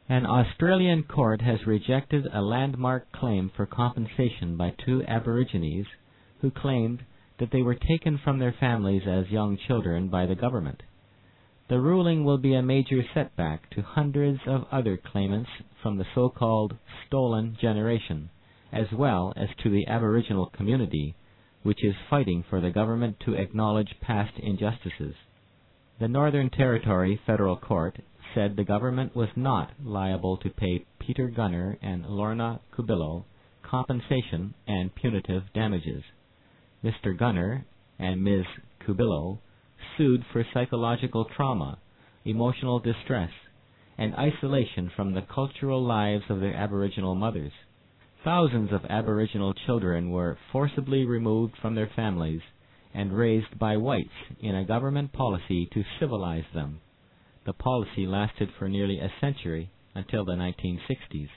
An Australian court has rejected a landmark claim for compensation by two Aborigines who claimed that they were taken from their families as young children by the government. The ruling will be a major setback to hundreds of other claimants from the so-called stolen generation, as well as to the Aboriginal community, which is fighting for the government to acknowledge past injustices. The Northern Territory Federal Court said the government was not liable to pay Peter Gunner and Lorna Cubillo compensation and punitive damages. Mr. Gunner and Ms. Cubillo sued for psychological trauma, emotional distress, and isolation from the cultural lives of their Aboriginal mothers. Thousands of Aboriginal children were forcibly removed from their families and raised by whites in a government policy to civilize them. The policy lasted for nearly a century until the 1960s.